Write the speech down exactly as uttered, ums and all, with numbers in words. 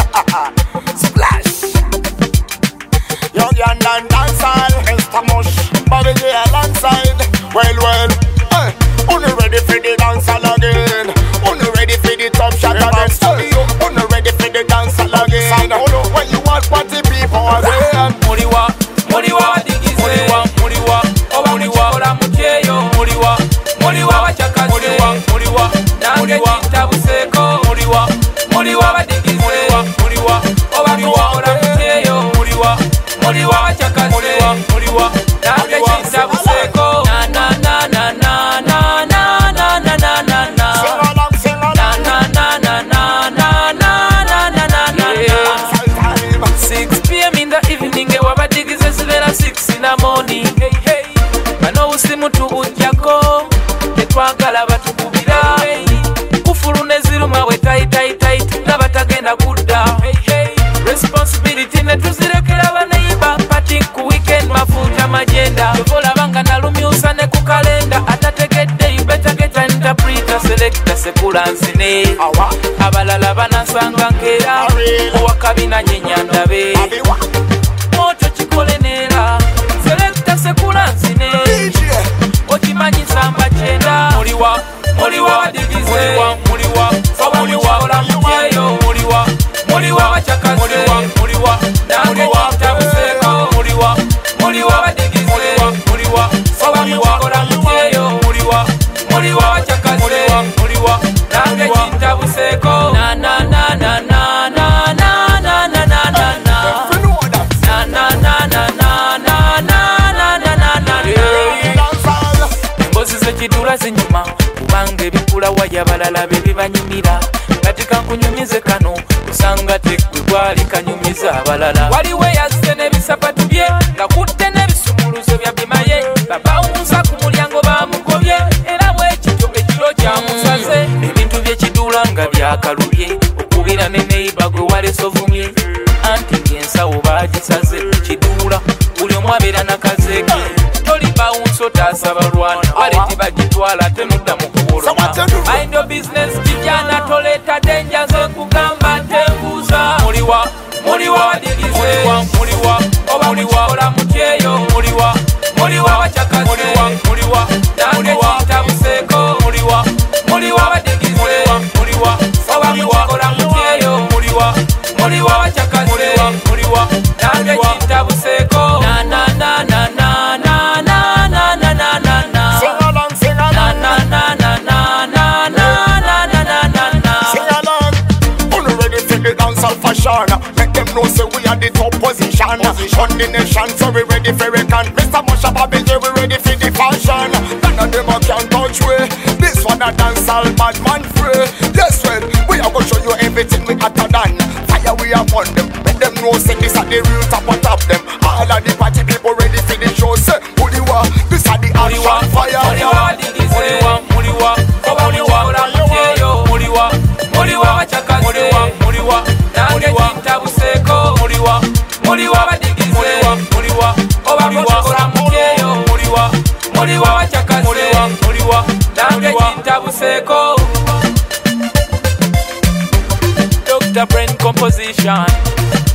Splash. Young and dan dancehall, Mister Mush, Bobby J alongside. Well, well, hey, only ready for the dancehall again. Only ready for the top shot again. Studio, only ready for the dancehall again. When you want party people again. Muriwa, Muriwa, digize. Muriwa, Muriwa, oba Muriwa, ola mucheyo. Muriwa, Muriwa, wachakaze. Muriwa, Muriwa, nange chitabuseko. Muriwa, Muriwa, badigize. Muriwa, Muriwa, oba Muriwa, ola mucheyo. Muriwa, Muriwa, wachakaze. Muriwa, Muriwa, nange chitabuseko. Na na na na na na na na na na na na. Sing along, sing along. Na na na na na na na na na na na. six p m in the evening, wabadigize zibera six in the morning. Hey hey, bano usimu tubujjako, tetwagala batukubira. Kufulu ne ziruma we tight tight tight, laba tagenda kudda. Hey hey, responsibility ne tuzirekera baneiba, party ku weekend mafuta magenda. Tovola banga nalumyusa ne ku kalenda, atategedde you better get an interpreter, selector sekula nsine. Abalala banasanga nkera, owakabina nyenya ndabe. Moto chikole nera, selector sekula nsine. Okimanyi samba chenda. Muriwa, Muriwa wadigize. Muriwa, Muriwa, oba Muriwa ola mucheyo. Muriwa, Muriwa wachakaze. Muriwa, Muriwa, nange chitabuseko. Muriwa, Muriwa wadigize. Muriwa, Muriwa, oba Muriwa ola mucheyo. Muriwa, Muriwa wachakaze. Muriwa, Muriwa, nange chitabuseko. Na na na na na na na na na na na na. Na na na na na na na na na na na. Embozi zekidula zinyuma, kubanga ebikula waya balala bebibanyumira. Kati kankunyumize kano, kusanga tekwe gwali kanyumiza abalala. Waliwo yazze n'ebisapatu bye, ngakutte n'ebisumuluzo bya bimaye. Babawunza ku mulyango bamugobye, era bwekityo ekiro kyamusaze. Ebintu byekidula nga byakalubye, okubira ne neiba gwe walesovumye. Anti ng'ensawo baagisaze kidula, buli omu abeera n'akazeeke. Toli bawunsa otaasaba lwana, waleti bagitwala tenudda mu kuboloma. Mind your business, kijana toleta denja ze kugamba tembuuza. Muriwa, Muriwa wadigize. Muriwa, Muriwa, oba Muriwa ola mucheyo. Muriwa, Muriwa wachakaze. Muriwa, Muriwa, nange chitabuseko. Muriwa, Muriwa wadigize. Muriwa, Muriwa, oba Muriwa ola mucheyo. Muriwa, Muriwa wachakaze. Muriwa, Muriwa, nange chitabuseko. Na na na na na na na na na na na na. Sing along, sing along. Na na na na na na na na na na na na. Sing along. Only ready for the dancehall fashion. Make them know say we are the top position. On the nation, so we ready for reckon. Mister Musha Bobby J, we ready for the fashion. None of them a can touch we. This one a dancehall bad man free. Yes, well, we are gonna show you everything we hotter than. Fire we upon them. Make them know say this are the real top on top them. All of the party people ready for the show. Say, Muriwa, this are the action fire. Muriwa wadigize. Muriwa, Muriwa, oba Muriwa ola mucheyo. Muriwa, Muriwa wachakaze. Muriwa, Muriwa, nange chitabuseko. Muriwa, Muriwa wadigize. Muriwa, Muriwa, oba Muriwa ola mucheyo. Muriwa, Muriwa wachakaze. Muriwa, Muriwa, nange chitabuseko. Doctor Brain Composition.